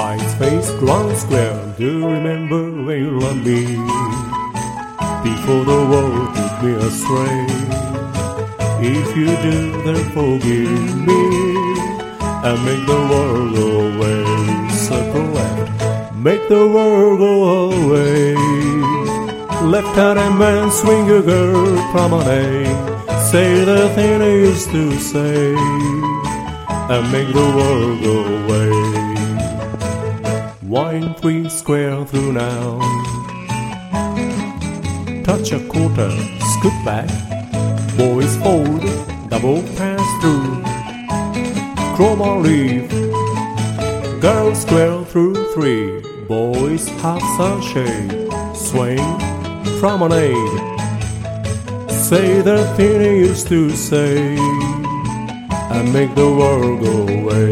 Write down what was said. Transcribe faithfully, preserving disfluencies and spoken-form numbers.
White face, ground square, do you remember when you loved me? Before the world took me astray. If you do, then forgive me and make the world go away. Circle left, make the world go away. Left-handed man, swing your girl, promenade. Say the thing I used to say and make the world go away. Wine three square through now. Touch a quarter, scoop back. Boys fold, double pass through. Chroma leaf. Girls square through three. Boys half sachet. Swing, promenade. Say the thing I used to say and make the world go away.